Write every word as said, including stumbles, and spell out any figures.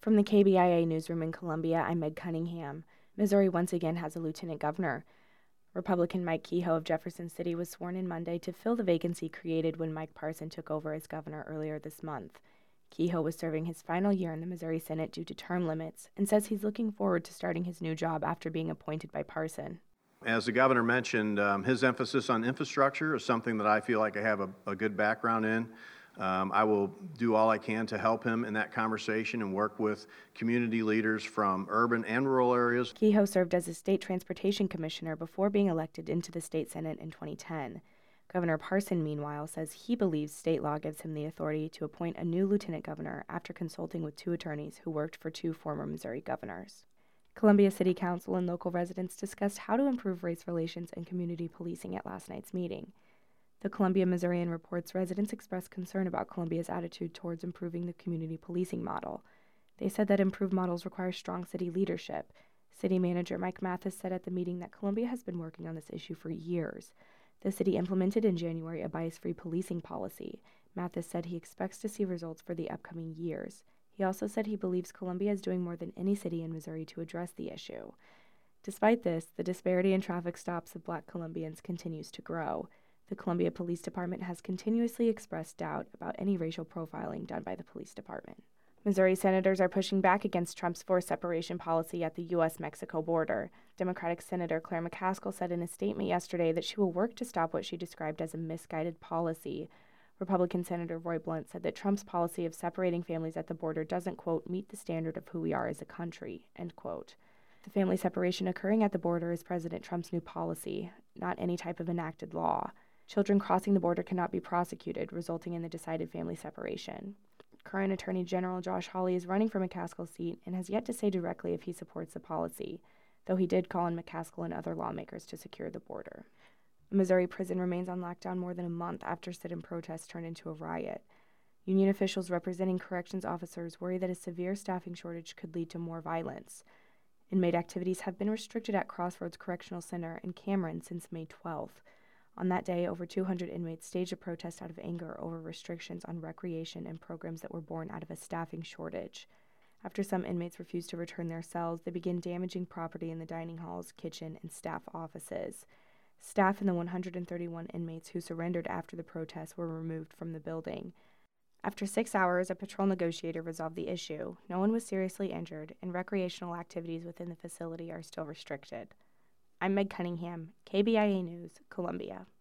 From the K B I A newsroom in Columbia, I'm Meg Cunningham. Missouri once again has a lieutenant governor. Republican Mike Kehoe of Jefferson City was sworn in Monday to fill the vacancy created when Mike Parson took over as governor earlier this month. Kehoe was serving his final year in the Missouri Senate due to term limits and says he's looking forward to starting his new job after being appointed by Parson. As the governor mentioned, um, his emphasis on infrastructure is something that I feel like I have a, a good background in. Um, I will do all I can to help him in that conversation and work with community leaders from urban and rural areas. Kehoe served as a state transportation commissioner before being elected into the state Senate in twenty ten. Governor Parson, meanwhile, says he believes state law gives him the authority to appoint a new lieutenant governor after consulting with two attorneys who worked for two former Missouri governors. Columbia City Council and local residents discussed how to improve race relations and community policing at last night's meeting. The Columbia Missourian reports residents expressed concern about Columbia's attitude towards improving the community policing model. They said that improved models require strong city leadership. City Manager Mike Mathis said at the meeting that Columbia has been working on this issue for years. The city implemented in January a bias-free policing policy. Mathis said he expects to see results for the upcoming years. He also said he believes Columbia is doing more than any city in Missouri to address the issue. Despite this, the disparity in traffic stops of Black Columbians continues to grow. The Columbia Police Department has continuously expressed doubt about any racial profiling done by the police department. Missouri senators are pushing back against Trump's forced separation policy at the U S Mexico border. Democratic Senator Claire McCaskill said in a statement yesterday that she will work to stop what she described as a misguided policy. Republican Senator Roy Blunt said that Trump's policy of separating families at the border doesn't, quote, meet the standard of who we are as a country, end quote. The family separation occurring at the border is President Trump's new policy, not any type of enacted law. Children crossing the border cannot be prosecuted, resulting in the decided family separation. Current Attorney General Josh Hawley is running for McCaskill's seat and has yet to say directly if he supports the policy, though he did call on McCaskill and other lawmakers to secure the border. A Missouri prison remains on lockdown more than a month after sit-in protests turned into a riot. Union officials representing corrections officers worry that a severe staffing shortage could lead to more violence. Inmate activities have been restricted at Crossroads Correctional Center in Cameron since May twelfth. On that day, over two hundred inmates staged a protest out of anger over restrictions on recreation and programs that were born out of a staffing shortage. After some inmates refused to return their cells, they began damaging property in the dining halls, kitchen, and staff offices. Staff and the one hundred thirty-one inmates who surrendered after the protests were removed from the building. After six hours, a patrol negotiator resolved the issue. No one was seriously injured, and recreational activities within the facility are still restricted. I'm Meg Cunningham, K B I A News, Columbia.